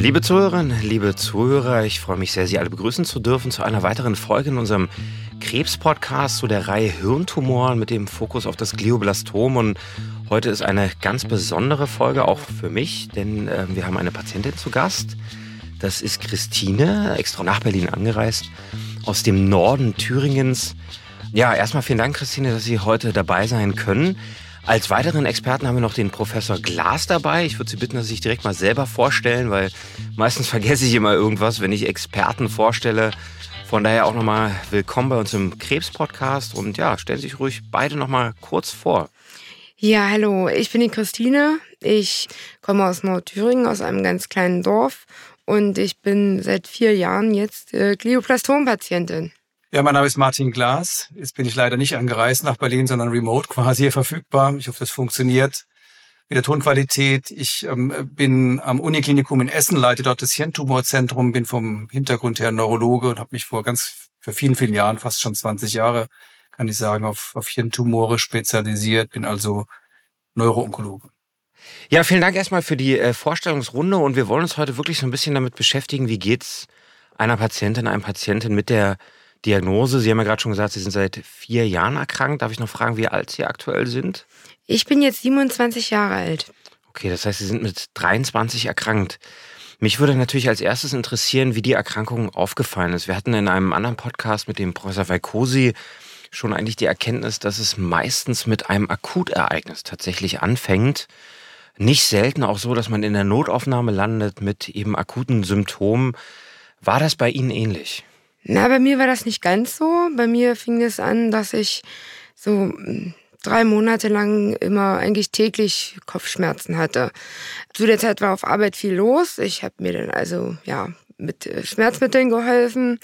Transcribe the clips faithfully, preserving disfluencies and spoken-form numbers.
Liebe Zuhörerinnen, liebe Zuhörer, ich freue mich sehr, Sie alle begrüßen zu dürfen zu einer weiteren Folge in unserem Krebs-Podcast zu der Reihe Hirntumoren mit dem Fokus auf das Glioblastom. Und heute ist eine ganz besondere Folge, auch für mich, denn äh, wir haben eine Patientin zu Gast. Das ist Christine, extra nach Berlin angereist, aus dem Norden Thüringens. Ja, erstmal vielen Dank, Christine, dass Sie heute dabei sein können. Als weiteren Experten haben wir noch den Professor Glas dabei. Ich würde Sie bitten, dass Sie sich direkt mal selber vorstellen, weil meistens vergesse ich immer irgendwas, wenn ich Experten vorstelle. Von daher auch nochmal willkommen bei uns im Krebs-Podcast. Und ja, stellen Sie sich ruhig beide nochmal kurz vor. Ja, hallo, ich bin die Christine. Ich komme aus Nordthüringen, aus einem ganz kleinen Dorf. Und ich bin seit vier Jahren jetzt äh, Glioblastom-Patientin. Ja, mein Name ist Martin Glas. Jetzt bin ich leider nicht angereist nach Berlin, sondern remote quasi hier verfügbar. Ich hoffe, das funktioniert mit der Tonqualität. Ich ähm, bin am Uniklinikum in Essen, leite dort das Hirntumorzentrum, bin vom Hintergrund her Neurologe und habe mich vor ganz, vor vielen, vielen Jahren, fast schon zwanzig Jahre, kann ich sagen, auf, auf Hirntumore spezialisiert, bin also Neuroonkologe. Ja, vielen Dank erstmal für die äh, Vorstellungsrunde und wir wollen uns heute wirklich so ein bisschen damit beschäftigen, wie geht's einer Patientin, einem Patienten mit der Diagnose. Sie haben ja gerade schon gesagt, Sie sind seit vier Jahren erkrankt. Darf ich noch fragen, wie alt Sie aktuell sind? Ich bin jetzt siebenundzwanzig Jahre alt. Okay, das heißt, Sie sind mit dreiundzwanzig erkrankt. Mich würde natürlich als erstes interessieren, wie die Erkrankung aufgefallen ist. Wir hatten in einem anderen Podcast mit dem Professor Valcosi schon eigentlich die Erkenntnis, dass es meistens mit einem Akutereignis tatsächlich anfängt. Nicht selten auch so, dass man in der Notaufnahme landet mit eben akuten Symptomen. War das bei Ihnen ähnlich? Na, bei mir war das nicht ganz so. Bei mir fing es an, dass ich so drei Monate lang immer eigentlich täglich Kopfschmerzen hatte. Zu der Zeit war auf Arbeit viel los. Ich habe mir dann also ja mit Schmerzmitteln geholfen.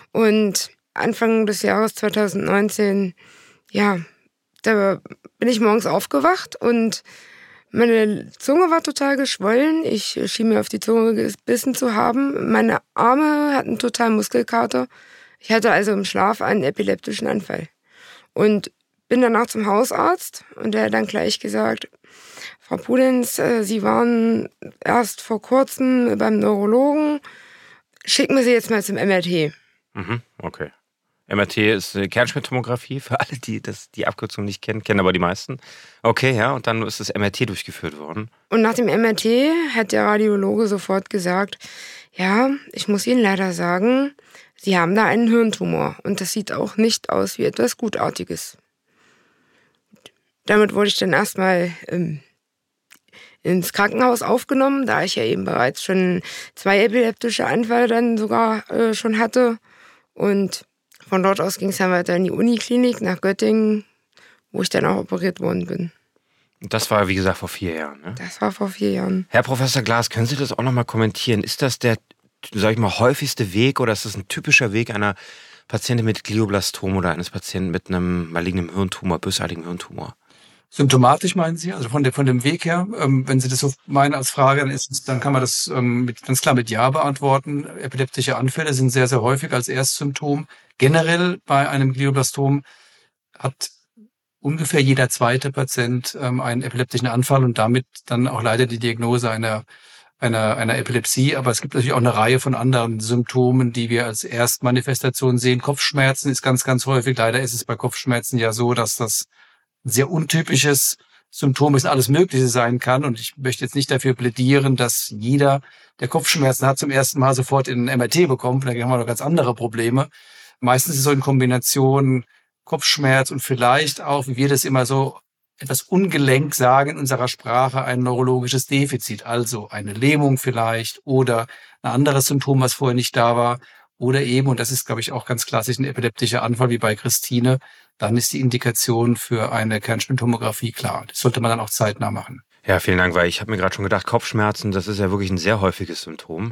Und Anfang des Jahres zwanzig neunzehn, ja, da bin ich morgens aufgewacht und meine Zunge war total geschwollen. Ich schien mir auf die Zunge gebissen zu haben. Meine Arme hatten total Muskelkater. Ich hatte also im Schlaf einen epileptischen Anfall. Und bin danach zum Hausarzt und der hat dann gleich gesagt, Frau Pudenz, Sie waren erst vor kurzem beim Neurologen. Schicken wir Sie jetzt mal zum M R T. Mhm, okay. M R T ist Kernspintomographie, für alle, die das, die Abkürzung nicht kennen, kennen aber die meisten. Okay, ja, und dann ist das M R T durchgeführt worden. Und nach dem M R T hat der Radiologe sofort gesagt, ja, ich muss Ihnen leider sagen, Sie haben da einen Hirntumor und das sieht auch nicht aus wie etwas Gutartiges. Damit wurde ich dann erstmal ähm, ins Krankenhaus aufgenommen, da ich ja eben bereits schon zwei epileptische Anfälle dann sogar äh, schon hatte. Und von dort aus ging es dann weiter in die Uniklinik nach Göttingen, wo ich dann auch operiert worden bin. Das war, wie gesagt, vor vier Jahren, ne? Das war vor vier Jahren. Herr Professor Glas, können Sie das auch nochmal kommentieren? Ist das der, sag ich mal, häufigste Weg oder ist das ein typischer Weg einer Patientin mit Glioblastom oder eines Patienten mit einem malignen Hirntumor, bösartigen Hirntumor? Symptomatisch meinen Sie? Also von, der, von dem Weg her, ähm, wenn Sie das so meinen als Frage, dann, ist, dann kann man das ähm, mit, ganz klar mit Ja beantworten. Epileptische Anfälle sind sehr, sehr häufig als Erstsymptom. Generell bei einem Glioblastom hat ungefähr jeder zweite Patient ähm, einen epileptischen Anfall und damit dann auch leider die Diagnose einer, einer, einer Epilepsie. Aber es gibt natürlich auch eine Reihe von anderen Symptomen, die wir als Erstmanifestation sehen. Kopfschmerzen ist ganz, ganz häufig. Leider ist es bei Kopfschmerzen ja so, dass das ein sehr untypisches Symptom ist, alles Mögliche sein kann. Und ich möchte jetzt nicht dafür plädieren, dass jeder, der Kopfschmerzen hat, zum ersten Mal sofort in ein M R T bekommt. Da haben wir noch ganz andere Probleme. Meistens ist es so in Kombination Kopfschmerz und vielleicht auch, wie wir das immer so etwas ungelenk sagen in unserer Sprache, ein neurologisches Defizit. Also eine Lähmung vielleicht oder ein anderes Symptom, was vorher nicht da war. Oder eben, und das ist, glaube ich, auch ganz klassisch, ein epileptischer Anfall wie bei Christine. Dann ist die Indikation für eine Kernspintomographie klar. Das sollte man dann auch zeitnah machen. Ja, vielen Dank, weil ich habe mir gerade schon gedacht, Kopfschmerzen, das ist ja wirklich ein sehr häufiges Symptom.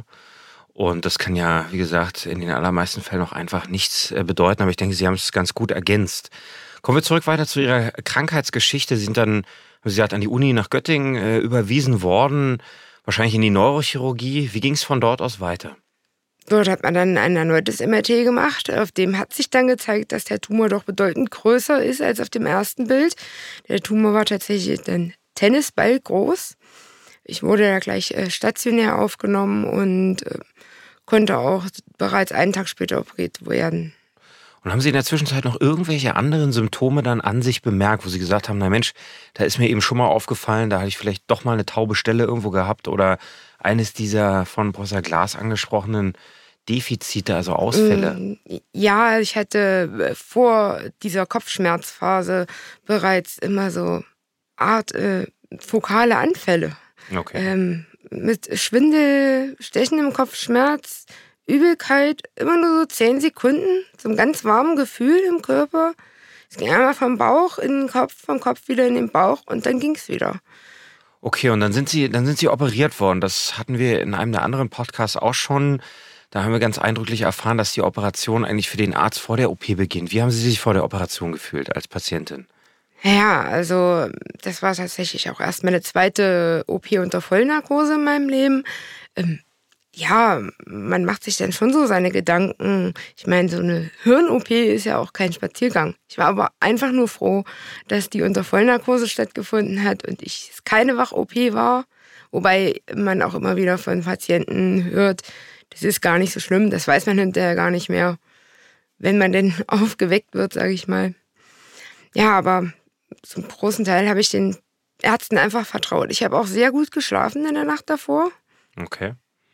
Und das kann ja, wie gesagt, in den allermeisten Fällen auch einfach nichts bedeuten. Aber ich denke, Sie haben es ganz gut ergänzt. Kommen wir zurück weiter zu Ihrer Krankheitsgeschichte. Sie sind dann, wie gesagt, an die Uni nach Göttingen äh, überwiesen worden, wahrscheinlich in die Neurochirurgie. Wie ging es von dort aus weiter? Dort hat man dann ein erneutes M R T gemacht. Auf dem hat sich dann gezeigt, dass der Tumor doch bedeutend größer ist als auf dem ersten Bild. Der Tumor war tatsächlich ein Tennisball groß. Ich wurde ja gleich äh, stationär aufgenommen und äh, konnte auch bereits einen Tag später operiert werden. Und haben Sie in der Zwischenzeit noch irgendwelche anderen Symptome dann an sich bemerkt, wo Sie gesagt haben, na Mensch, da ist mir eben schon mal aufgefallen, da hatte ich vielleicht doch mal eine taube Stelle irgendwo gehabt oder eines dieser von Professor Glas angesprochenen Defizite, also Ausfälle? Ja, ich hatte vor dieser Kopfschmerzphase bereits immer so Art äh, fokale Anfälle. Okay. Ähm, mit Schwindel, stechendem Kopfschmerz, Übelkeit, immer nur so zehn Sekunden, so einem ganz warmen Gefühl im Körper. Es ging einmal vom Bauch in den Kopf, vom Kopf wieder in den Bauch und dann ging es wieder. Okay, und dann sind Sie, dann sind Sie operiert worden. Das hatten wir in einem der anderen Podcasts auch schon. Da haben wir ganz eindrücklich erfahren, dass die Operation eigentlich für den Arzt vor der O P beginnt. Wie haben Sie sich vor der Operation gefühlt als Patientin? Ja, also das war tatsächlich auch erst meine zweite O P unter Vollnarkose in meinem Leben. Ähm, ja, man macht sich dann schon so seine Gedanken. Ich meine, so eine Hirn-O P ist ja auch kein Spaziergang. Ich war aber einfach nur froh, dass die unter Vollnarkose stattgefunden hat und ich es keine Wach-O P war. Wobei man auch immer wieder von Patienten hört, das ist gar nicht so schlimm, das weiß man hinterher gar nicht mehr, wenn man denn aufgeweckt wird, sage ich mal. Ja, aber zum großen Teil habe ich den Ärzten einfach vertraut. Ich habe auch sehr gut geschlafen in der Nacht davor. Okay.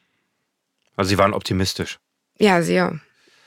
Also Sie waren optimistisch. Ja, sehr.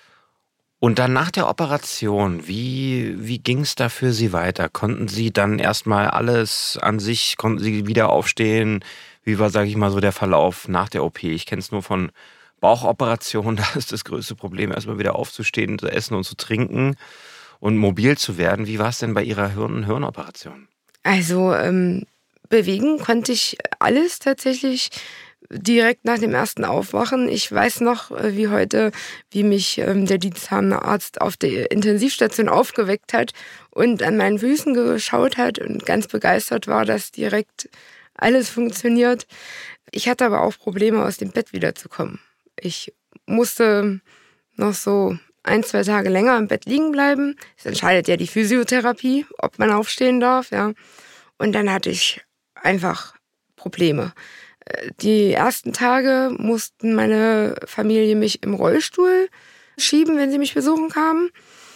Und dann nach der Operation, wie, wie ging es da für Sie weiter? Konnten Sie dann erstmal alles an sich, konnten Sie wieder aufstehen? Wie war, sage ich mal, so der Verlauf nach der O P? Ich kenne es nur von Bauchoperationen, da ist das größte Problem, erstmal wieder aufzustehen, zu essen und zu trinken und mobil zu werden. Wie war es denn bei Ihrer Hirn- Hirnoperation? Also ähm, bewegen konnte ich alles tatsächlich direkt nach dem ersten Aufwachen. Ich weiß noch äh, wie heute, wie mich ähm, der diensthabende Arzt auf der Intensivstation aufgeweckt hat und an meinen Füßen geschaut hat und ganz begeistert war, dass direkt alles funktioniert. Ich hatte aber auch Probleme, aus dem Bett wiederzukommen. Ich musste noch so ein, zwei Tage länger im Bett liegen bleiben. Es entscheidet ja die Physiotherapie, ob man aufstehen darf, ja. Und dann hatte ich einfach Probleme. Die ersten Tage mussten meine Familie mich im Rollstuhl schieben, wenn sie mich besuchen kamen.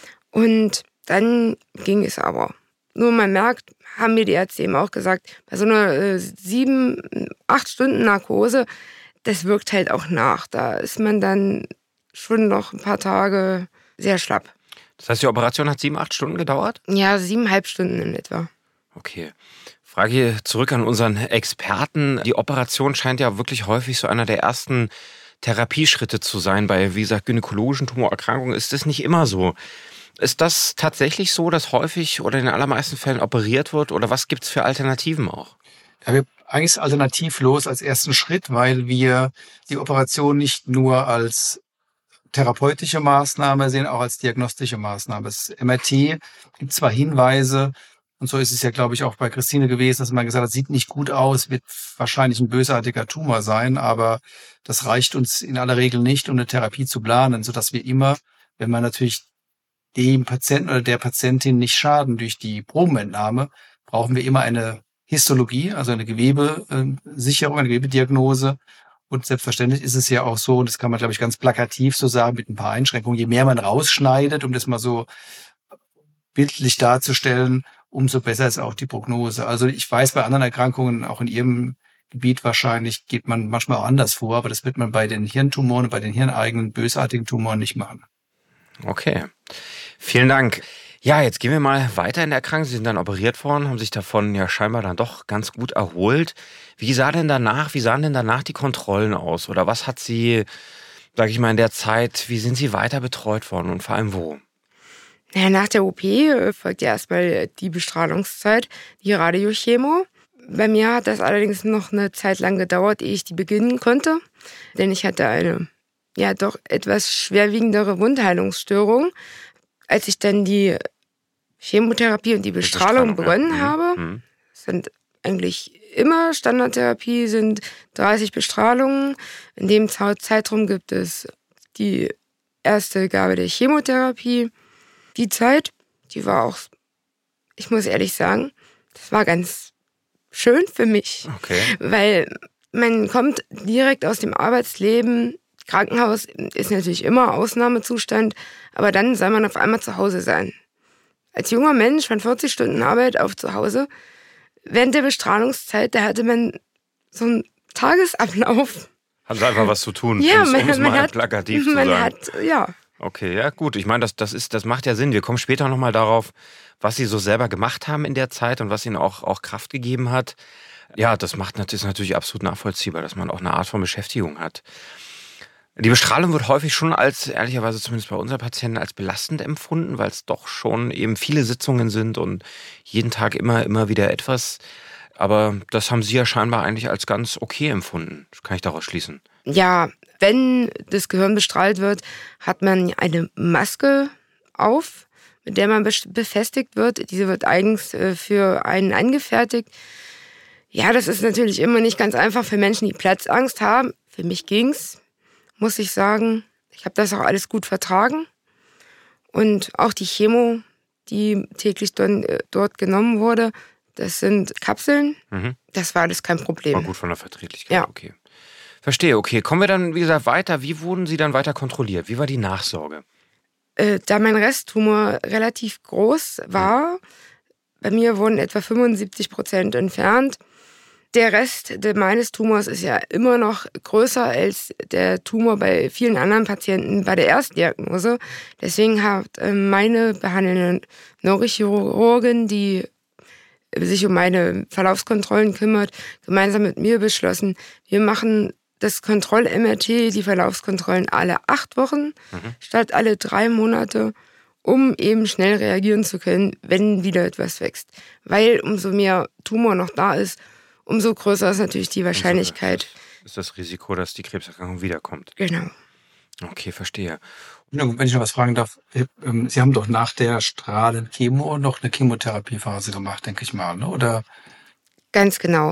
Und dann ging es aber. Nur man merkt, haben mir die Ärzte eben auch gesagt, bei so einer äh, sieben, acht Stunden Narkose, das wirkt halt auch nach. Da ist man dann schon noch ein paar Tage sehr schlapp. Das heißt, die Operation hat sieben, acht Stunden gedauert? Ja, siebeneinhalb Stunden in etwa. Okay. Frage zurück an unseren Experten. Die Operation scheint ja wirklich häufig so einer der ersten Therapieschritte zu sein. Bei, wie gesagt, gynäkologischen Tumorerkrankungen ist das nicht immer so. Ist das tatsächlich so, dass häufig oder in den allermeisten Fällen operiert wird? Oder was gibt es für Alternativen auch? Ja, wir eigentlich ist alternativlos als ersten Schritt, weil wir die Operation nicht nur als therapeutische Maßnahme sehen, auch als diagnostische Maßnahme. Das M R T gibt zwar Hinweise, und so ist es ja, glaube ich, auch bei Christine gewesen, dass man gesagt hat, sieht nicht gut aus, wird wahrscheinlich ein bösartiger Tumor sein, aber das reicht uns in aller Regel nicht, um eine Therapie zu planen, sodass wir immer, wenn man natürlich dem Patienten oder der Patientin nicht schaden durch die Probenentnahme, brauchen wir immer eine Histologie, also eine Gewebesicherung, eine Gewebediagnose. Und selbstverständlich ist es ja auch so, und das kann man, glaube ich, ganz plakativ so sagen, mit ein paar Einschränkungen, je mehr man rausschneidet, um das mal so bildlich darzustellen, umso besser ist auch die Prognose. Also ich weiß, bei anderen Erkrankungen, auch in Ihrem Gebiet wahrscheinlich, geht man manchmal auch anders vor, aber das wird man bei den Hirntumoren und bei den hirneigenen bösartigen Tumoren nicht machen. Okay, vielen Dank. Ja, jetzt gehen wir mal weiter in der Erkrankung. Sie sind dann operiert worden, haben sich davon ja scheinbar dann doch ganz gut erholt. Wie sah denn danach, wie sahen denn danach die Kontrollen aus? Oder was hat Sie, sage ich mal, in der Zeit, wie sind Sie weiter betreut worden und vor allem wo? Ja, nach der O P folgt ja erstmal die Bestrahlungszeit, die Radiochemo. Bei mir hat das allerdings noch eine Zeit lang gedauert, ehe ich die beginnen konnte. Denn ich hatte eine ja doch etwas schwerwiegendere Wundheilungsstörung. Als ich dann die Chemotherapie und die Bestrahlung, die Bestrahlung begonnen ja. habe, mhm. sind eigentlich immer Standardtherapie, sind dreißig Bestrahlungen. In dem Zeitraum gibt es die erste Gabe der Chemotherapie. Die Zeit, die war auch, ich muss ehrlich sagen, das war ganz schön für mich. Okay. Weil man kommt direkt aus dem Arbeitsleben. Krankenhaus ist natürlich immer Ausnahmezustand, aber dann soll man auf einmal zu Hause sein. Als junger Mensch von vierzig Stunden Arbeit auf zu Hause, während der Bestrahlungszeit, da hatte man so einen Tagesablauf. Hat einfach was zu tun, ja, um es mal hat, plakativ zu man sagen. Hat, ja. Okay, ja gut. Ich meine, das, das, ist, das macht ja Sinn. Wir kommen später nochmal darauf, was Sie so selber gemacht haben in der Zeit und was Ihnen auch, auch Kraft gegeben hat. Ja, das macht ist natürlich absolut nachvollziehbar, dass man auch eine Art von Beschäftigung hat. Die Bestrahlung wird häufig schon als, ehrlicherweise zumindest bei unseren Patienten, als belastend empfunden, weil es doch schon eben viele Sitzungen sind und jeden Tag immer, immer wieder etwas. Aber das haben Sie ja scheinbar eigentlich als ganz okay empfunden. Das kann ich daraus schließen. Ja, wenn das Gehirn bestrahlt wird, hat man eine Maske auf, mit der man befestigt wird. Diese wird eigens für einen angefertigt. Ja, das ist natürlich immer nicht ganz einfach für Menschen, die Platzangst haben. Für mich ging's, muss ich sagen. Ich habe das auch alles gut vertragen. Und auch die Chemo, die täglich dort genommen wurde, das sind Kapseln. Mhm. Das war alles kein Problem. War gut von der Verträglichkeit, ja. Okay. Verstehe, okay. Kommen wir dann, wie gesagt, weiter. Wie wurden Sie dann weiter kontrolliert? Wie war die Nachsorge? Äh, da mein Resttumor relativ groß war, mhm. bei mir wurden etwa fünfundsiebzig Prozent entfernt. Der Rest meines Tumors ist ja immer noch größer als der Tumor bei vielen anderen Patienten bei der Erstdiagnose. Deswegen hat meine behandelnde Neurochirurgin, die sich um meine Verlaufskontrollen kümmert, gemeinsam mit mir beschlossen, wir machen das Kontroll-M R T, die Verlaufskontrollen alle acht Wochen mhm. statt alle drei Monate, um eben schnell reagieren zu können, wenn wieder etwas wächst. Weil umso mehr Tumor noch da ist, umso größer ist natürlich die Wahrscheinlichkeit. Also ist das Risiko, dass die Krebserkrankung wiederkommt. Genau. Okay, verstehe. Wenn ich noch was fragen darf, Sie haben doch nach der Strahlenchemo noch eine Chemotherapiephase gemacht, denke ich mal, ne? Oder? Ganz genau.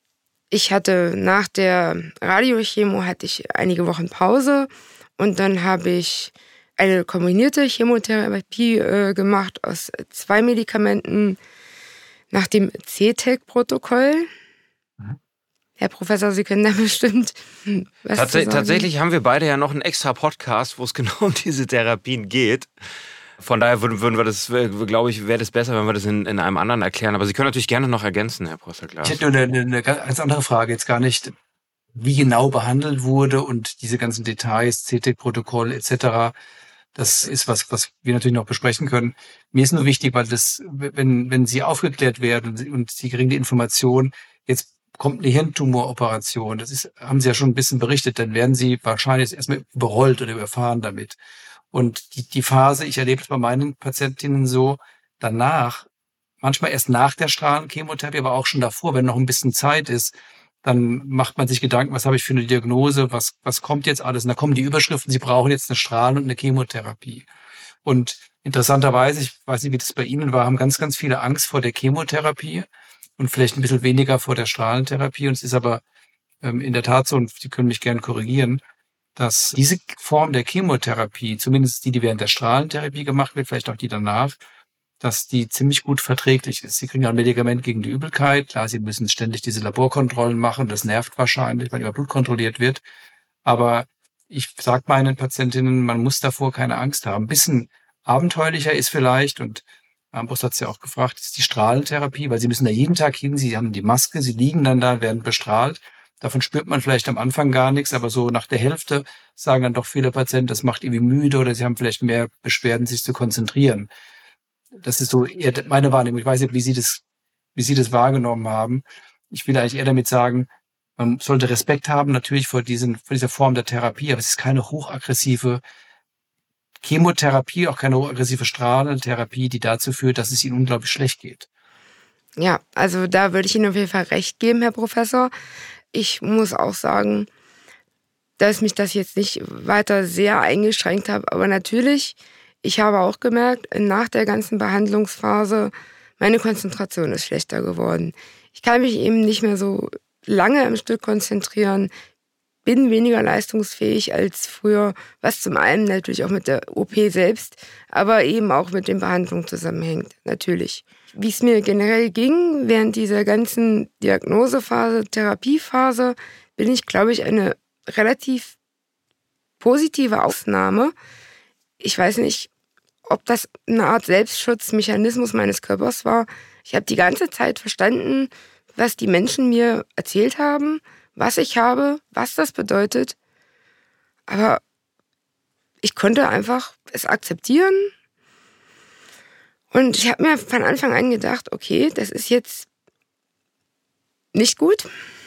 Ich hatte nach der Radiochemo hatte ich einige Wochen Pause und dann habe ich eine kombinierte Chemotherapie äh, gemacht aus zwei Medikamenten nach dem C T E C-Protokoll. Mhm. Herr Professor, Sie können da bestimmt was Tats- zu sagen. Tatsächlich haben wir beide ja noch einen extra Podcast, wo es genau um diese Therapien geht. Von daher würden, würden wir das, glaube ich, wäre das besser, wenn wir das in, in einem anderen erklären. Aber Sie können natürlich gerne noch ergänzen, Herr Professor Glas. Ich hätte nur eine, eine ganz andere Frage, jetzt gar nicht, wie genau behandelt wurde und diese ganzen Details, C T E C-Protokoll et cetera. Das ist was, was wir natürlich noch besprechen können. Mir ist nur wichtig, weil das, wenn, wenn Sie aufgeklärt werden und Sie kriegen die Information, jetzt kommt eine Hirntumoroperation, das ist, haben Sie ja schon ein bisschen berichtet, dann werden Sie wahrscheinlich erstmal überrollt oder überfahren damit. Und die, die Phase, ich erlebe es bei meinen Patientinnen so, danach, manchmal erst nach der Strahlenchemotherapie, aber auch schon davor, wenn noch ein bisschen Zeit ist, dann macht man sich Gedanken, was habe ich für eine Diagnose, was, was kommt jetzt alles? Und da kommen die Überschriften, Sie brauchen jetzt eine Strahlen- und eine Chemotherapie. Und interessanterweise, ich weiß nicht, wie das bei Ihnen war, haben ganz, ganz viele Angst vor der Chemotherapie und vielleicht ein bisschen weniger vor der Strahlentherapie. Und es ist aber ähm, in der Tat so, und Sie können mich gerne korrigieren, dass diese Form der Chemotherapie, zumindest die, die während der Strahlentherapie gemacht wird, vielleicht auch die danach, dass die ziemlich gut verträglich ist. Sie kriegen ja ein Medikament gegen die Übelkeit. Klar, Sie müssen ständig diese Laborkontrollen machen. Das nervt wahrscheinlich, weil Ihr Blut kontrolliert wird. Aber ich sage meinen Patientinnen, man muss davor keine Angst haben. Ein bisschen abenteuerlicher ist vielleicht, und Armbrust hat es ja auch gefragt, ist die Strahlentherapie, weil Sie müssen da jeden Tag hin. Sie haben die Maske, Sie liegen dann da, werden bestrahlt. Davon spürt man vielleicht am Anfang gar nichts, aber so nach der Hälfte sagen dann doch viele Patienten, das macht irgendwie müde oder sie haben vielleicht mehr Beschwerden, sich zu konzentrieren. Das ist so eher meine Wahrnehmung. Ich weiß nicht, wie Sie das, wie Sie das wahrgenommen haben. Ich will eigentlich eher damit sagen, man sollte Respekt haben natürlich vor diesen, vor dieser Form der Therapie, aber es ist keine hochaggressive Chemotherapie, auch keine hochaggressive Strahlentherapie, die dazu führt, dass es Ihnen unglaublich schlecht geht. Ja, also da würde ich Ihnen auf jeden Fall recht geben, Herr Professor. Ich muss auch sagen, dass mich das jetzt nicht weiter sehr eingeschränkt hat. Aber natürlich, ich habe auch gemerkt, nach der ganzen Behandlungsphase, meine Konzentration ist schlechter geworden. Ich kann mich eben nicht mehr so lange im Stück konzentrieren, bin weniger leistungsfähig als früher, was zum einen natürlich auch mit der O P selbst, aber eben auch mit den Behandlungen zusammenhängt, natürlich. wie es mir generell ging während dieser ganzen Diagnosephase, Therapiephase, bin ich, glaube ich, eine relativ positive Ausnahme. Ich weiß nicht, ob das eine Art Selbstschutzmechanismus meines Körpers war. Ich habe die ganze Zeit verstanden, was die Menschen mir erzählt haben, was ich habe, was das bedeutet. Aber ich konnte einfach es akzeptieren. Und ich habe mir von Anfang an gedacht, okay, das ist jetzt nicht gut.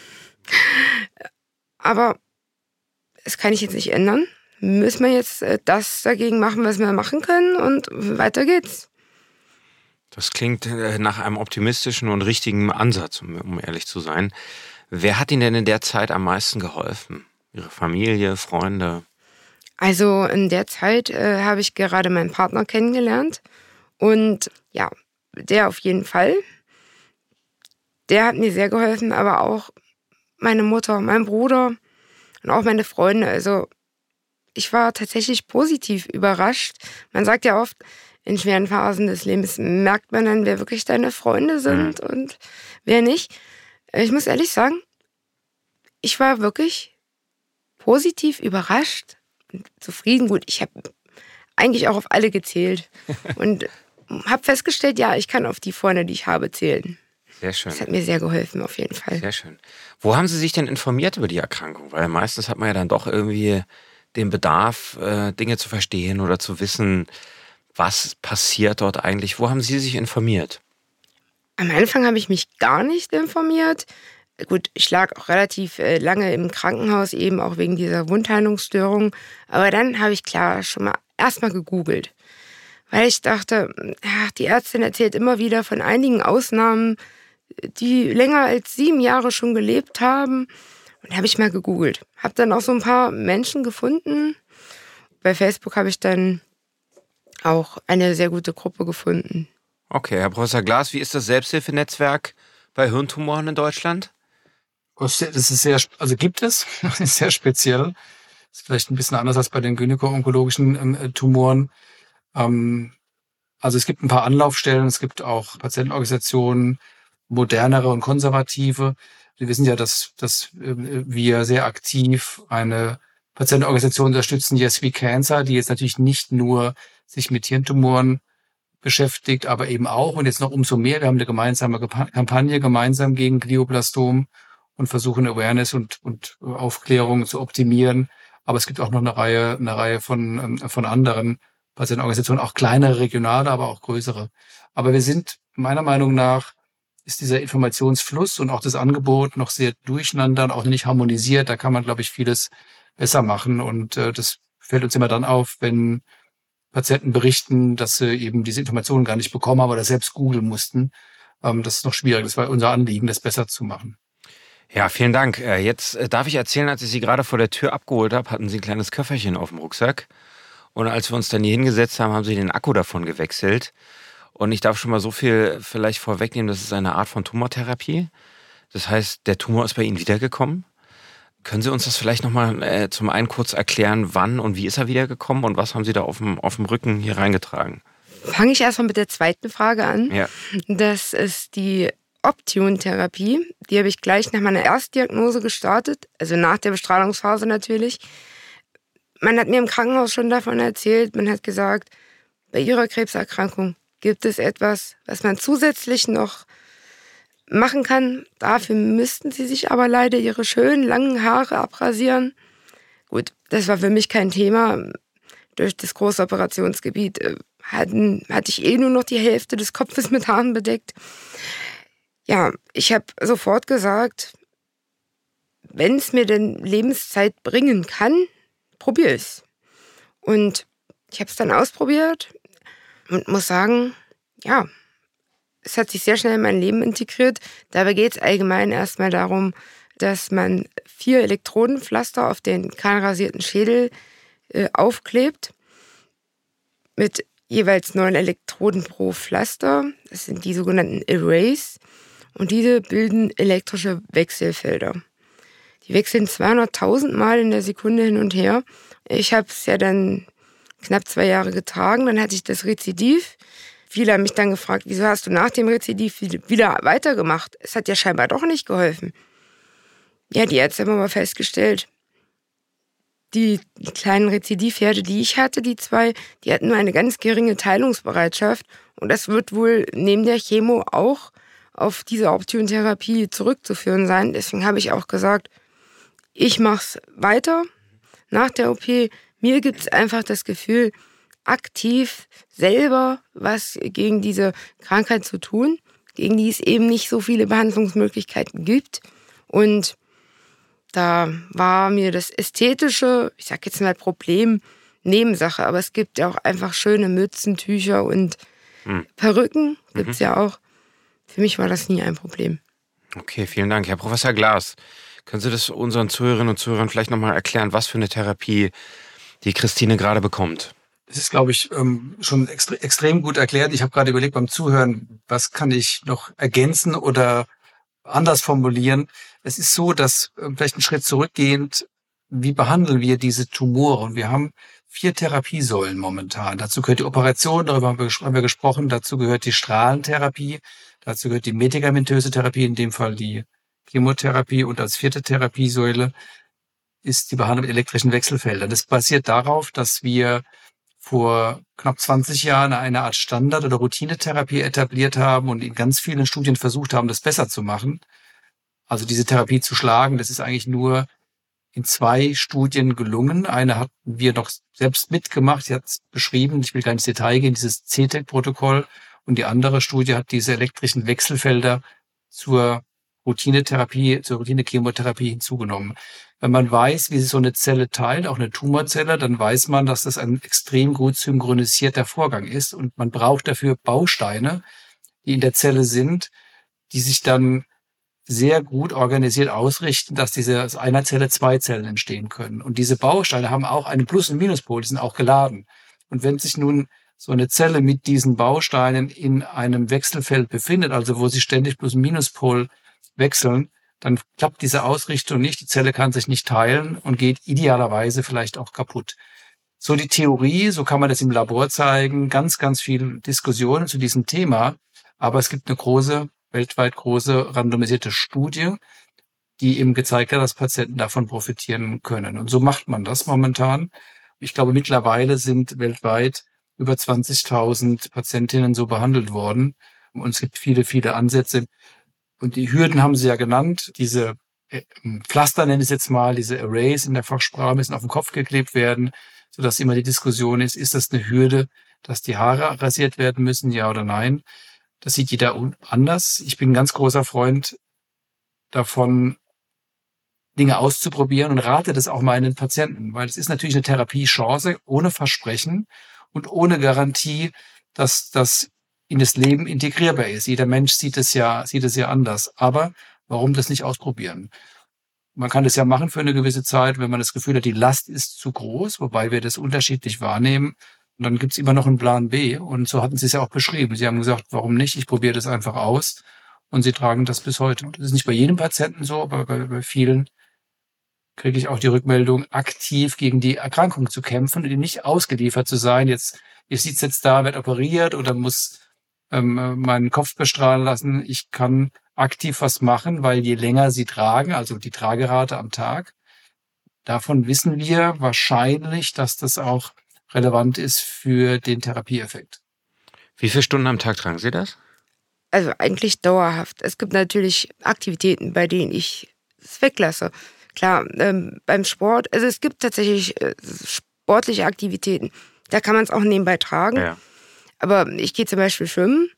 Aber das kann ich jetzt nicht ändern. Müssen wir jetzt das dagegen machen, was wir machen können, und weiter geht's. Das klingt nach einem optimistischen und richtigen Ansatz, um ehrlich zu sein. Wer hat Ihnen denn in der Zeit am meisten geholfen? Ihre Familie, Freunde? Also in der Zeit äh, habe ich gerade meinen Partner kennengelernt. Und ja, der auf jeden Fall. Der hat mir sehr geholfen, aber auch meine Mutter, mein Bruder und auch meine Freunde. Also ich war tatsächlich positiv überrascht. Man sagt ja oft, in schweren Phasen des Lebens merkt man dann, wer wirklich deine Freunde sind mhm. und wer nicht. Ich muss ehrlich sagen, ich war wirklich positiv überrascht und zufrieden. Gut, ich habe eigentlich auch auf alle gezählt und habe festgestellt, ja, ich kann auf die Freunde, die ich habe, zählen. Sehr schön. Das hat mir sehr geholfen, auf jeden Fall. Sehr schön. Wo haben Sie sich denn informiert über die Erkrankung? Weil meistens hat man ja dann doch irgendwie den Bedarf, äh, Dinge zu verstehen oder zu wissen, was passiert dort eigentlich. Wo haben Sie sich informiert? Am Anfang habe ich mich gar nicht informiert. Gut, ich lag auch relativ äh, lange im Krankenhaus, eben auch wegen dieser Wundheilungsstörung. Aber dann habe ich klar schon mal erstmal gegoogelt. Weil ich dachte, ach, die Ärztin erzählt immer wieder von einigen Ausnahmen, die länger als sieben Jahre schon gelebt haben. Und habe ich mal gegoogelt. Habe dann auch so ein paar Menschen gefunden. Bei Facebook habe ich dann auch eine sehr gute Gruppe gefunden. Okay, Herr Professor Glas, wie ist das Selbsthilfenetzwerk bei Hirntumoren in Deutschland? Das ist sehr, also gibt es, das ist sehr speziell. Das ist vielleicht ein bisschen anders als bei den gynäko-onkologischen ähm, Tumoren. Ähm, also es gibt ein paar Anlaufstellen, es gibt auch Patientenorganisationen, modernere und konservative. Wir wissen ja, dass, dass wir sehr aktiv eine Patientenorganisation unterstützen, Yes We Cancer, die jetzt natürlich nicht nur sich mit Hirntumoren beschäftigt, aber eben auch, und jetzt noch umso mehr, wir haben eine gemeinsame Kampagne gemeinsam gegen Glioblastom und versuchen Awareness und, und Aufklärung zu optimieren. Aber es gibt auch noch eine Reihe, eine Reihe von, von anderen Patientenorganisationen, auch kleinere, regionale, aber auch größere. Aber wir sind meiner Meinung nach, ist dieser Informationsfluss und auch das Angebot noch sehr durcheinander und auch nicht harmonisiert. Da kann man, glaube ich, vieles besser machen. Und äh, das fällt uns immer dann auf, wenn Patienten berichten, dass sie eben diese Informationen gar nicht bekommen haben oder selbst googeln mussten. Ähm, das ist noch schwierig. Das war unser Anliegen, das besser zu machen. Ja, vielen Dank. Jetzt darf ich erzählen, als ich Sie gerade vor der Tür abgeholt habe, hatten Sie ein kleines Köfferchen auf dem Rucksack. Und als wir uns dann hier hingesetzt haben, haben Sie den Akku davon gewechselt. Und ich darf schon mal so viel vielleicht vorwegnehmen, das ist eine Art von Tumortherapie. Das heißt, der Tumor ist bei Ihnen wiedergekommen. Können Sie uns das vielleicht nochmal äh, zum einen kurz erklären, wann und wie ist er wiedergekommen und was haben Sie da auf dem, auf dem Rücken hier reingetragen? Fange ich erstmal mit der zweiten Frage an. Ja. Das ist die Optune-Therapie. Die habe ich gleich nach meiner Erstdiagnose gestartet, also nach der Bestrahlungsphase natürlich. Man hat mir im Krankenhaus schon davon erzählt, man hat gesagt, bei Ihrer Krebserkrankung gibt es etwas, was man zusätzlich noch machen kann. Dafür müssten Sie sich aber leider Ihre schönen langen Haare abrasieren. Gut, das war für mich kein Thema. Durch das große Operationsgebiet hatten, hatte ich eh nur noch die Hälfte des Kopfes mit Haaren bedeckt. Ja, ich habe sofort gesagt, wenn es mir denn Lebenszeit bringen kann, probiere es. Und ich habe es dann ausprobiert und muss sagen, ja, es hat sich sehr schnell in mein Leben integriert. Dabei geht es allgemein erstmal darum, dass man vier Elektrodenpflaster auf den kahlrasierten Schädel äh, aufklebt. Mit jeweils neun Elektroden pro Pflaster. Das sind die sogenannten Arrays. Und diese bilden elektrische Wechselfelder. Die wechseln zweihunderttausend Mal in der Sekunde hin und her. Ich habe es ja dann knapp zwei Jahre getragen. Dann hatte ich das Rezidiv. Viele haben mich dann gefragt, wieso hast du nach dem Rezidiv wieder weitergemacht? Es hat ja scheinbar doch nicht geholfen. Ja, die Ärzte haben aber festgestellt, die kleinen Rezidivherde, die ich hatte, die zwei, die hatten nur eine ganz geringe Teilungsbereitschaft. Und das wird wohl neben der Chemo auch auf diese Option-Therapie zurückzuführen sein. Deswegen habe ich auch gesagt, ich mache es weiter nach der O P. Mir gibt es einfach das Gefühl, aktiv selber was gegen diese Krankheit zu tun, gegen die es eben nicht so viele Behandlungsmöglichkeiten gibt. Und da war mir das Ästhetische, ich sag jetzt mal Problem, Nebensache. Aber es gibt ja auch einfach schöne Mützen, Tücher und hm. Perücken. Gibt's mhm. ja auch. Für mich war das nie ein Problem. Okay, vielen Dank. Herr Professor Glas, können Sie das unseren Zuhörerinnen und Zuhörern vielleicht nochmal erklären, was für eine Therapie die Christine gerade bekommt? Das ist, glaube ich, schon extre- extrem gut erklärt. Ich habe gerade überlegt beim Zuhören, was kann ich noch ergänzen oder anders formulieren. Es ist so, dass vielleicht einen Schritt zurückgehend, wie behandeln wir diese Tumore? Und wir haben vier Therapiesäulen momentan. Dazu gehört die Operation, darüber haben wir, haben wir gesprochen. Dazu gehört die Strahlentherapie. Dazu gehört die medikamentöse Therapie, in dem Fall die Chemotherapie. Und als vierte Therapiesäule ist die Behandlung mit elektrischen Wechselfeldern. Das basiert darauf, dass wir vor knapp zwanzig Jahren eine Art Standard- oder Routinetherapie etabliert haben und in ganz vielen Studien versucht haben, das besser zu machen. Also diese Therapie zu schlagen, das ist eigentlich nur in zwei Studien gelungen. Eine hatten wir noch selbst mitgemacht, sie hat es beschrieben, ich will gar nicht ins Detail gehen, dieses C T E C-Protokoll. Und die andere Studie hat diese elektrischen Wechselfelder zur Routinetherapie, zur Routine-Chemotherapie hinzugenommen. Wenn man weiß, wie sich so eine Zelle teilt, auch eine Tumorzelle, dann weiß man, dass das ein extrem gut synchronisierter Vorgang ist und man braucht dafür Bausteine, die in der Zelle sind, die sich dann sehr gut organisiert ausrichten, dass diese aus einer Zelle zwei Zellen entstehen können. Und diese Bausteine haben auch einen Plus- und Minuspol, die sind auch geladen. Und wenn sich nun so eine Zelle mit diesen Bausteinen in einem Wechselfeld befindet, also wo sie ständig Plus- und Minuspol wechseln, dann klappt diese Ausrichtung nicht, die Zelle kann sich nicht teilen und geht idealerweise vielleicht auch kaputt. So die Theorie, so kann man das im Labor zeigen, ganz, ganz viele Diskussionen zu diesem Thema, aber es gibt eine große, weltweit große randomisierte Studie, die eben gezeigt hat, dass Patienten davon profitieren können. Und so macht man das momentan. Ich glaube, mittlerweile sind weltweit über zwanzigtausend Patientinnen so behandelt worden und es gibt viele, viele Ansätze. Und die Hürden haben Sie ja genannt. Diese äh, Pflaster, nenne ich es jetzt mal, diese Arrays in der Fachsprache müssen auf den Kopf geklebt werden, sodass immer die Diskussion ist, ist das eine Hürde, dass die Haare rasiert werden müssen, ja oder nein? Das sieht jeder anders. Ich bin ein ganz großer Freund davon, Dinge auszuprobieren und rate das auch meinen Patienten, weil es ist natürlich eine Therapiechance ohne Versprechen und ohne Garantie, dass das in das Leben integrierbar ist. Jeder Mensch sieht es ja, sieht es ja anders. Aber warum das nicht ausprobieren? Man kann das ja machen für eine gewisse Zeit, wenn man das Gefühl hat, die Last ist zu groß, wobei wir das unterschiedlich wahrnehmen. Und dann gibt's immer noch einen Plan B. Und so hatten Sie es ja auch beschrieben. Sie haben gesagt, warum nicht? Ich probiere das einfach aus. Und Sie tragen das bis heute. Und das ist nicht bei jedem Patienten so, aber bei, bei vielen kriege ich auch die Rückmeldung, aktiv gegen die Erkrankung zu kämpfen und nicht ausgeliefert zu sein. Jetzt, ihr sitzt jetzt da, wird operiert oder muss ähm, meinen Kopf bestrahlen lassen. Ich kann aktiv was machen, weil je länger Sie tragen, also die Tragerate am Tag, davon wissen wir wahrscheinlich, dass das auch relevant ist für den Therapieeffekt. Wie viele Stunden am Tag tragen Sie das? Also eigentlich dauerhaft. Es gibt natürlich Aktivitäten, bei denen ich es weglasse. Klar, ähm, beim Sport, also es gibt tatsächlich äh, sportliche Aktivitäten, da kann man es auch nebenbei tragen. Ja. Aber ich gehe zum Beispiel schwimmen,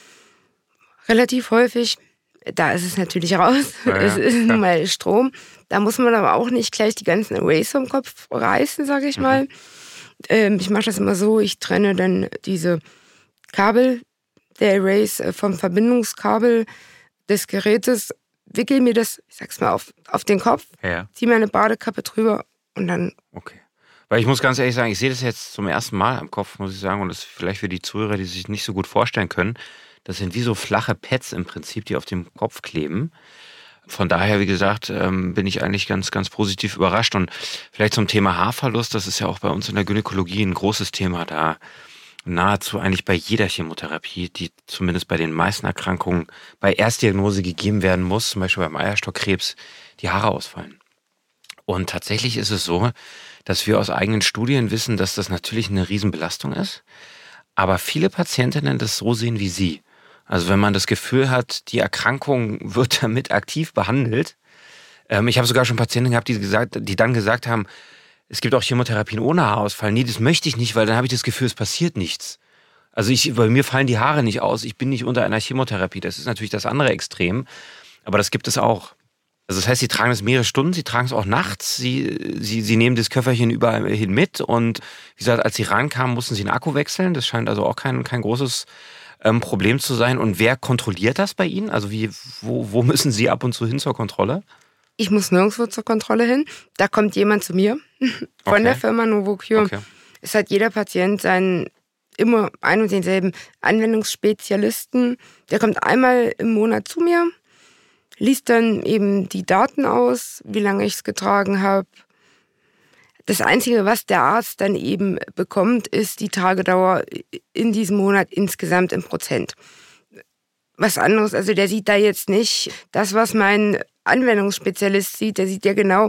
relativ häufig. Da ist es natürlich raus. Ja, es ist nun mal Strom. Da muss man aber auch nicht gleich die ganzen Arrays vom Kopf reißen, sage ich mhm. mal. Ähm, ich mache das immer so, ich trenne dann diese Kabel der Arrays vom Verbindungskabel des Gerätes, wickel mir das, ich sag's mal, auf, auf den Kopf, ja. Ziehe meine Badekappe drüber und dann... Okay. Weil ich muss ganz ehrlich sagen, ich sehe das jetzt zum ersten Mal am Kopf, muss ich sagen, und das ist vielleicht für die Zuhörer, die sich nicht so gut vorstellen können. Das sind wie so flache Pads im Prinzip, die auf dem Kopf kleben. Von daher, wie gesagt, ähm, bin ich eigentlich ganz, ganz positiv überrascht. Und vielleicht zum Thema Haarverlust, das ist ja auch bei uns in der Gynäkologie ein großes Thema. Da nahezu eigentlich bei jeder Chemotherapie, die zumindest bei den meisten Erkrankungen bei Erstdiagnose gegeben werden muss, zum Beispiel beim Eierstockkrebs, die Haare ausfallen. Und tatsächlich ist es so, dass wir aus eigenen Studien wissen, dass das natürlich eine Riesenbelastung ist, aber viele Patientinnen das so sehen wie Sie. Also wenn man das Gefühl hat, die Erkrankung wird damit aktiv behandelt. Ähm, ich habe sogar schon Patienten gehabt, die, gesagt, die dann gesagt haben, es gibt auch Chemotherapien ohne Haarausfall. Nee, das möchte ich nicht, weil dann habe ich das Gefühl, es passiert nichts. Also ich, bei mir fallen die Haare nicht aus, ich bin nicht unter einer Chemotherapie. Das ist natürlich das andere Extrem, aber das gibt es auch. Also das heißt, sie tragen es mehrere Stunden, sie tragen es auch nachts, sie, sie, sie nehmen das Köfferchen überall hin mit und wie gesagt, als sie reinkamen, mussten sie den Akku wechseln. Das scheint also auch kein, kein großes ähm, Problem zu sein. Und wer kontrolliert das bei Ihnen? Also wie, wo, wo müssen Sie ab und zu hin zur Kontrolle? Ich muss nirgendwo zur Kontrolle hin. Da kommt jemand zu mir von Okay. der Firma Novocure. Okay. Es hat jeder Patient seinen immer ein und denselben Anwendungsspezialisten. Der kommt einmal im Monat zu mir, liest dann eben die Daten aus, wie lange ich es getragen habe. Das Einzige, was der Arzt dann eben bekommt, ist die Tragedauer in diesem Monat insgesamt in Prozent. Was anderes, also der sieht da jetzt nicht das, was mein Anwendungsspezialist sieht. Der sieht ja genau,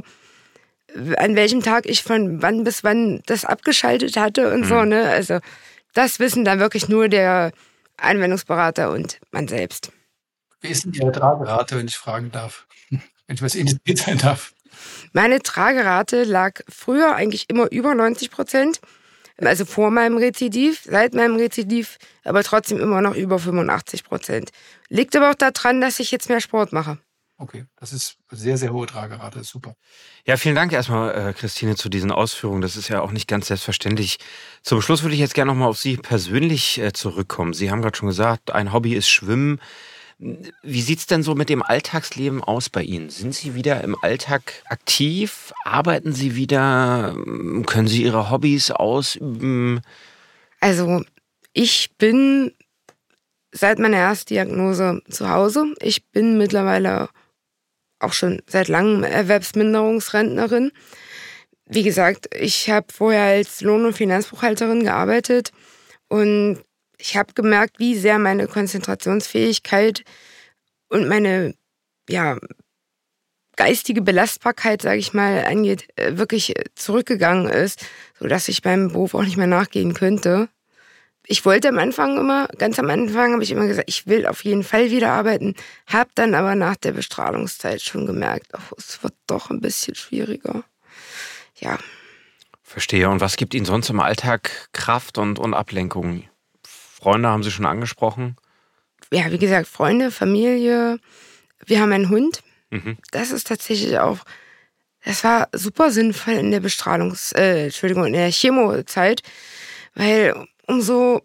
an welchem Tag ich von wann bis wann das abgeschaltet hatte und mhm. so. Ne? Also das wissen dann wirklich nur der Anwendungsberater und man selbst. Wie ist denn Ihre Tragerate, wenn ich fragen darf? Wenn ich was indiziert sein darf? Meine Tragerate lag früher eigentlich immer über neunzig Prozent. Also vor meinem Rezidiv, seit meinem Rezidiv, aber trotzdem immer noch über fünfundachtzig Prozent. Liegt aber auch daran, dass ich jetzt mehr Sport mache. Okay, das ist eine sehr, sehr hohe Tragerate, super. Ja, vielen Dank erstmal, äh, Christine, zu diesen Ausführungen. Das ist ja auch nicht ganz selbstverständlich. Zum Schluss würde ich jetzt gerne nochmal auf Sie persönlich äh, zurückkommen. Sie haben gerade schon gesagt, ein Hobby ist Schwimmen. Wie sieht es denn so mit dem Alltagsleben aus bei Ihnen? Sind Sie wieder im Alltag aktiv? Arbeiten Sie wieder? Können Sie Ihre Hobbys ausüben? Also ich bin seit meiner Erstdiagnose zu Hause. Ich bin mittlerweile auch schon seit langem Erwerbsminderungsrentnerin. Wie gesagt, ich habe vorher als Lohn- und Finanzbuchhalterin gearbeitet und ich habe gemerkt, wie sehr meine Konzentrationsfähigkeit und meine ja, geistige Belastbarkeit, sage ich mal, angeht, wirklich zurückgegangen ist, sodass ich meinem Beruf auch nicht mehr nachgehen könnte. Ich wollte am Anfang immer, ganz am Anfang habe ich immer gesagt, ich will auf jeden Fall wieder arbeiten, habe dann aber nach der Bestrahlungszeit schon gemerkt, oh, es wird doch ein bisschen schwieriger. Ja. Verstehe. Und was gibt Ihnen sonst im Alltag Kraft und, und Ablenkung? Freunde haben Sie schon angesprochen? Ja, wie gesagt, Freunde, Familie. Wir haben einen Hund. Mhm. Das ist tatsächlich auch, das war super sinnvoll in der Bestrahlungs-, äh, Entschuldigung, in der Chemozeit, weil umso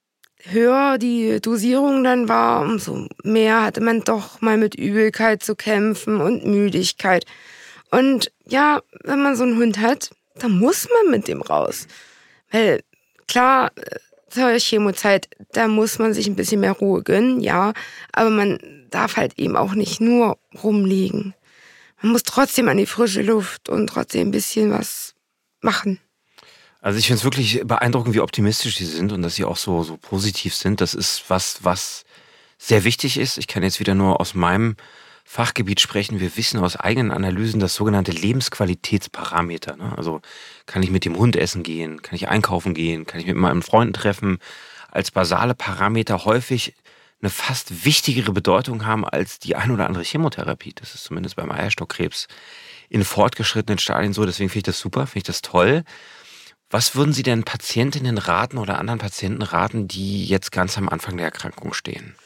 höher die Dosierung dann war, umso mehr hatte man doch mal mit Übelkeit zu kämpfen und Müdigkeit. Und ja, wenn man so einen Hund hat, dann muss man mit dem raus. Weil klar, zur Chemozeit, da muss man sich ein bisschen mehr Ruhe gönnen, ja, aber man darf halt eben auch nicht nur rumliegen. Man muss trotzdem an die frische Luft und trotzdem ein bisschen was machen. Also ich finde es wirklich beeindruckend, wie optimistisch Sie sind und dass Sie auch so, so positiv sind. Das ist was, was sehr wichtig ist. Ich kann jetzt wieder nur aus meinem Fachgebiet sprechen. Wir wissen aus eigenen Analysen das sogenannte Lebensqualitätsparameter. Ne? Also kann ich mit dem Hund essen gehen, kann ich einkaufen gehen, kann ich mit meinen Freunden treffen, als basale Parameter häufig eine fast wichtigere Bedeutung haben als die ein oder andere Chemotherapie. Das ist zumindest beim Eierstockkrebs in fortgeschrittenen Stadien so. Deswegen finde ich das super, finde ich das toll. Was würden Sie denn Patientinnen raten oder anderen Patienten raten, die jetzt ganz am Anfang der Erkrankung stehen?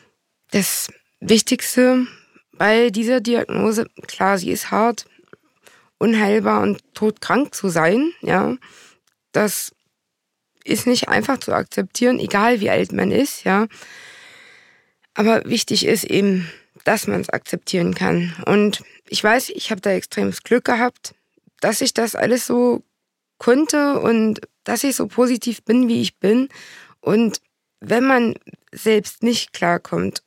Das Wichtigste bei dieser Diagnose, klar, sie ist hart, unheilbar und todkrank zu sein, ja, das ist nicht einfach zu akzeptieren, egal wie alt man ist, ja. Aber wichtig ist eben, dass man es akzeptieren kann. Und ich weiß, ich habe da extremes Glück gehabt, dass ich das alles so konnte und dass ich so positiv bin, wie ich bin. Und wenn man selbst nicht klarkommt,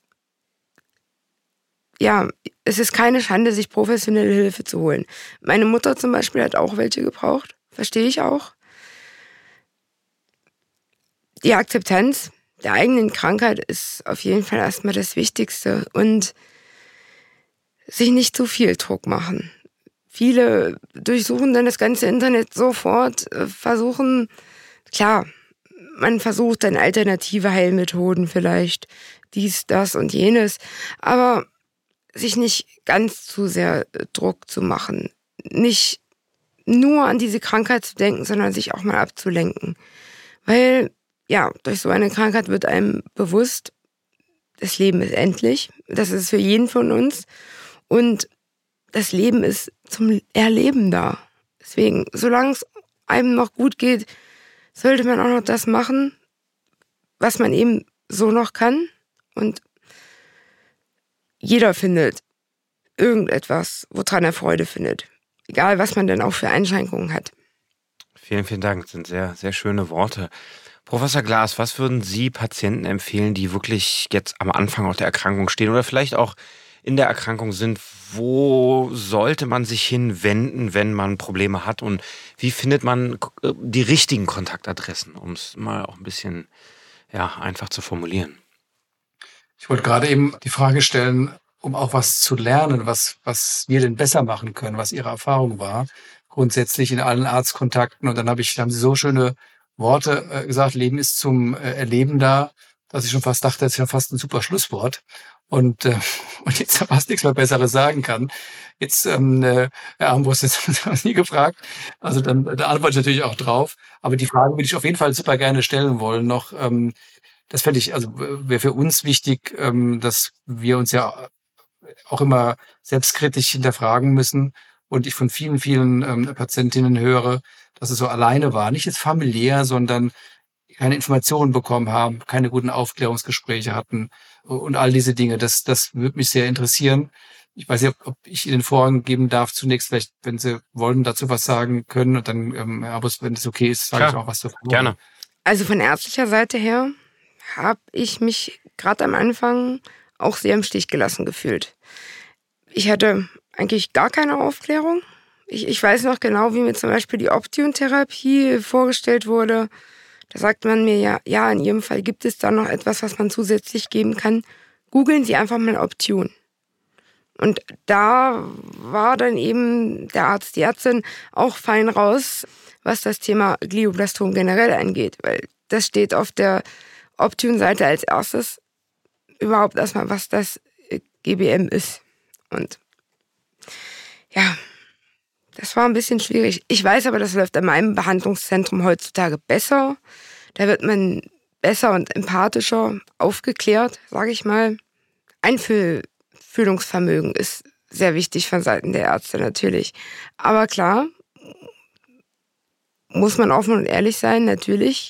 ja, es ist keine Schande, sich professionelle Hilfe zu holen. Meine Mutter zum Beispiel hat auch welche gebraucht, verstehe ich auch. die Akzeptanz der eigenen Krankheit ist auf jeden Fall erstmal das Wichtigste und sich nicht zu viel Druck machen. Viele durchsuchen dann das ganze Internet sofort, versuchen, klar, man versucht dann alternative Heilmethoden vielleicht, dies, das und jenes, aber sich nicht ganz zu sehr Druck zu machen. Nicht nur an diese Krankheit zu denken, sondern sich auch mal abzulenken. Weil, ja, durch so eine Krankheit wird einem bewusst, das Leben ist endlich. Das ist für jeden von uns. Und das Leben ist zum Erleben da. Deswegen, solange es einem noch gut geht, sollte man auch noch das machen, was man eben so noch kann. Und jeder findet irgendetwas, woran er Freude findet. Egal, was man denn auch für Einschränkungen hat. Vielen, vielen Dank. Das sind sehr, sehr schöne Worte. Professor Glas, was würden Sie Patienten empfehlen, die wirklich jetzt am Anfang auch der Erkrankung stehen oder vielleicht auch in der Erkrankung sind? Wo sollte man sich hinwenden, wenn man Probleme hat? Und wie findet man die richtigen Kontaktadressen, um es mal auch ein bisschen ja, einfach zu formulieren? Ich wollte gerade eben die Frage stellen, um auch was zu lernen, was, was wir denn besser machen können, was Ihre Erfahrung war, grundsätzlich in allen Arztkontakten. Und dann habe ich, haben Sie so schöne Worte äh, gesagt, Leben ist zum äh, Erleben da, dass ich schon fast dachte, das ist ja fast ein super Schlusswort. Und, äh, und jetzt fast nichts mehr Besseres sagen kann. Jetzt, ähm, äh, Herr Armbrust, jetzt haben Sie nie gefragt. Also dann da antworte ich natürlich auch drauf. Aber die Frage würde ich auf jeden Fall super gerne stellen wollen noch. Ähm, das fände ich, also wäre für uns wichtig, ähm, dass wir uns ja auch immer selbstkritisch hinterfragen müssen. Und ich von vielen, vielen ähm, Patientinnen höre, dass es so alleine war. Nicht jetzt familiär, sondern keine Informationen bekommen haben, keine guten Aufklärungsgespräche hatten und all diese Dinge. Das, das würde mich sehr interessieren. Ich weiß nicht, ob ich Ihnen Vorrang geben darf, zunächst vielleicht, wenn Sie wollen, dazu was sagen können. Und dann, ähm, Herr Abus, wenn es okay ist, sage Klar, ich auch was dazu. Gerne. Also von ärztlicher Seite her habe ich mich gerade am Anfang auch sehr im Stich gelassen gefühlt. Ich hatte eigentlich gar keine Aufklärung. Ich, ich weiß noch genau, wie mir zum Beispiel die Optune-Therapie vorgestellt wurde. Da sagt man mir ja, ja, in Ihrem Fall gibt es da noch etwas, was man zusätzlich geben kann. Googeln Sie einfach mal Optune. Und da war dann eben der Arzt, die Ärztin auch fein raus, was das Thema Glioblastom generell angeht. Weil das steht auf der Optune-Seite als erstes überhaupt erstmal, was das G B M ist. Und ja, das war ein bisschen schwierig. Ich weiß aber, das läuft an meinem Behandlungszentrum heutzutage besser. Da wird man besser und empathischer aufgeklärt, sage ich mal. Einfühlungsvermögen ist sehr wichtig von Seiten der Ärzte natürlich. Aber klar, muss man offen und ehrlich sein, natürlich.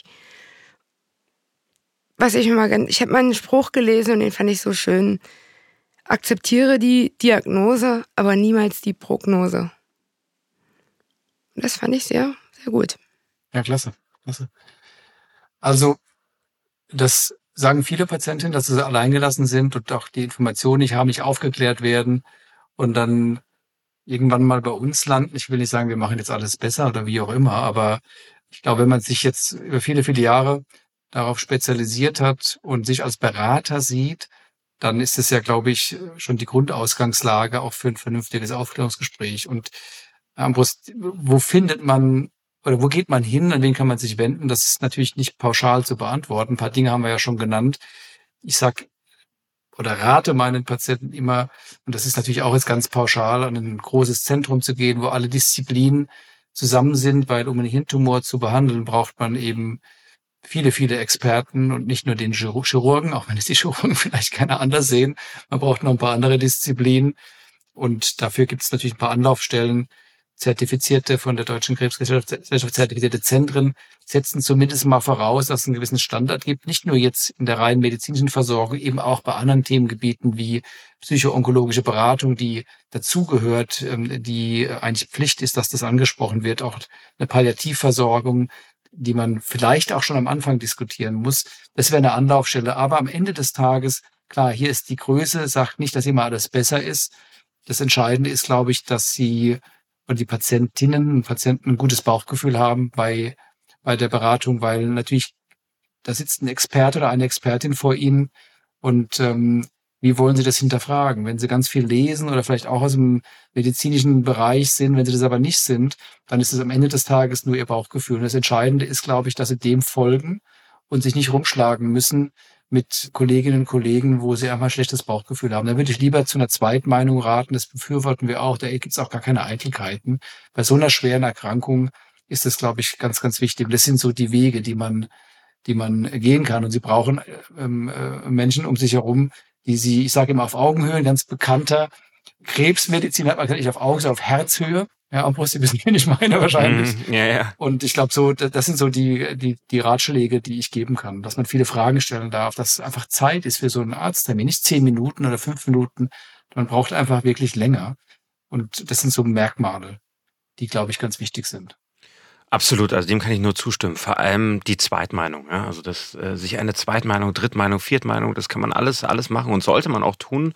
Was ich immer ganz, ich habe mal einen Spruch gelesen und den fand ich so schön. Akzeptiere die Diagnose, aber niemals die Prognose. Und das fand ich sehr, sehr gut. Ja, klasse, klasse. Also, das sagen viele Patientinnen, dass sie alleingelassen sind und auch die Informationen nicht haben, nicht aufgeklärt werden und dann irgendwann mal bei uns landen. Ich will nicht sagen, wir machen jetzt alles besser oder wie auch immer, aber ich glaube, wenn man sich jetzt über viele, viele Jahre darauf spezialisiert hat und sich als Berater sieht, dann ist es ja, glaube ich, schon die Grundausgangslage auch für ein vernünftiges Aufklärungsgespräch. Und Armbrust, wo findet man oder wo geht man hin, an wen kann man sich wenden? Das ist natürlich nicht pauschal zu beantworten. Ein paar Dinge haben wir ja schon genannt. Ich sag oder rate meinen Patienten immer, und das ist natürlich auch jetzt ganz pauschal, an ein großes Zentrum zu gehen, wo alle Disziplinen zusammen sind, weil um einen Hirntumor zu behandeln, braucht man eben viele, viele Experten und nicht nur den Chirurgen, auch wenn es die Chirurgen vielleicht keiner anders sehen. Man braucht noch ein paar andere Disziplinen und dafür gibt es natürlich ein paar Anlaufstellen. Zertifizierte, von der Deutschen Krebsgesellschaft zertifizierte Zentren setzen zumindest mal voraus, dass es einen gewissen Standard gibt, nicht nur jetzt in der rein medizinischen Versorgung, eben auch bei anderen Themengebieten wie psycho-onkologische Beratung, die dazugehört, die eigentlich Pflicht ist, dass das angesprochen wird, auch eine Palliativversorgung, die man vielleicht auch schon am Anfang diskutieren muss. Das wäre eine Anlaufstelle. Aber am Ende des Tages, klar, hier ist die Größe, sagt nicht, dass immer alles besser ist. Das Entscheidende ist, glaube ich, dass sie oder die Patientinnen und Patienten ein gutes Bauchgefühl haben bei, bei der Beratung, weil natürlich da sitzt ein Experte oder eine Expertin vor Ihnen und ähm, wie wollen Sie das hinterfragen? Wenn Sie ganz viel lesen oder vielleicht auch aus dem medizinischen Bereich sind, wenn Sie das aber nicht sind, dann ist es am Ende des Tages nur Ihr Bauchgefühl. Und das Entscheidende ist, glaube ich, dass Sie dem folgen und sich nicht rumschlagen müssen mit Kolleginnen und Kollegen, wo sie einfach ein schlechtes Bauchgefühl haben. Da würde ich lieber zu einer Zweitmeinung raten, das befürworten wir auch, da gibt es auch gar keine Eitelkeiten. Bei so einer schweren Erkrankung ist das, glaube ich, ganz, ganz wichtig. Und das sind so die Wege, die man, die man gehen kann. Und Sie brauchen ähm, äh, Menschen um sich herum, die sie, ich sage immer auf Augenhöhe, ein ganz bekannter Krebsmedizin hat man gesagt, nicht auf Augen, sondern auf Herzhöhe. Ja, obwohl Sie wissen, wen ich meine wahrscheinlich. Mm, ja, ja. Und ich glaube so, das sind so die, die, die Ratschläge, die ich geben kann, dass man viele Fragen stellen darf, dass einfach Zeit ist für so einen Arzttermin, nicht zehn Minuten oder fünf Minuten. Man braucht einfach wirklich länger. Und das sind so Merkmale, die, glaube ich, ganz wichtig sind. Absolut, also dem kann ich nur zustimmen. Vor allem die Zweitmeinung. Ja? Also das, äh, sich eine Zweitmeinung, Drittmeinung, Viertmeinung, das kann man alles, alles machen und sollte man auch tun.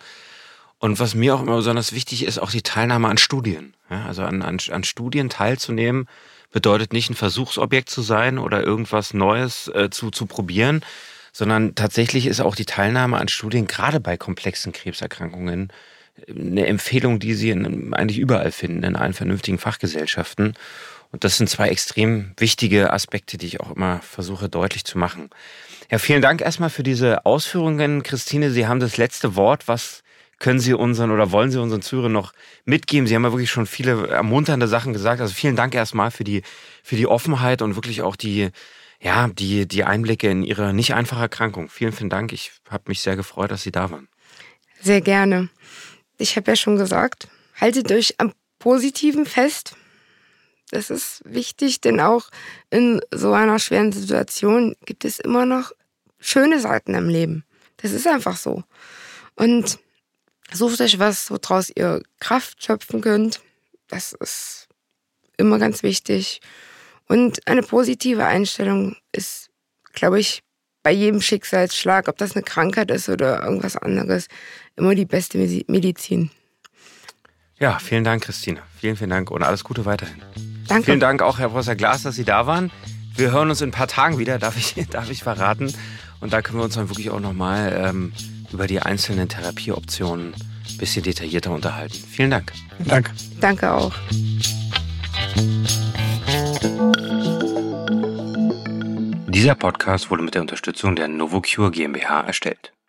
Und was mir auch immer besonders wichtig ist, auch die Teilnahme an Studien. Ja? Also an, an, an Studien teilzunehmen, bedeutet nicht ein Versuchsobjekt zu sein oder irgendwas Neues äh, zu, zu probieren, sondern tatsächlich ist auch die Teilnahme an Studien, gerade bei komplexen Krebserkrankungen, eine Empfehlung, die Sie in, eigentlich überall finden, in allen vernünftigen Fachgesellschaften. Und das sind zwei extrem wichtige Aspekte, die ich auch immer versuche deutlich zu machen. Ja, vielen Dank erstmal für diese Ausführungen. Christine, Sie haben das letzte Wort. Was können Sie unseren oder wollen Sie unseren Zuhörern noch mitgeben? Sie haben ja wirklich schon viele ermunternde Sachen gesagt. Also vielen Dank erstmal für die, für die Offenheit und wirklich auch die, ja, die, die Einblicke in Ihre nicht einfache Erkrankung. Vielen, vielen Dank. Ich habe mich sehr gefreut, dass Sie da waren. Sehr gerne. Ich habe ja schon gesagt, haltet euch am Positiven fest. Das ist wichtig, denn auch in so einer schweren Situation gibt es immer noch schöne Seiten im Leben. Das ist einfach so. Und sucht euch was, woraus ihr Kraft schöpfen könnt. Das ist immer ganz wichtig. Und eine positive Einstellung ist, glaube ich, bei jedem Schicksalsschlag, ob das eine Krankheit ist oder irgendwas anderes, immer die beste Medizin. Ja, vielen Dank, Christine. Vielen, vielen Dank und alles Gute weiterhin. Danke. Vielen Dank auch, Herr Professor Glas, dass Sie da waren. Wir hören uns in ein paar Tagen wieder, darf ich, darf ich verraten. Und da können wir uns dann wirklich auch nochmal ähm, über die einzelnen Therapieoptionen ein bisschen detaillierter unterhalten. Vielen Dank. Danke. Danke auch. Dieser Podcast wurde mit der Unterstützung der Novocure GmbH erstellt.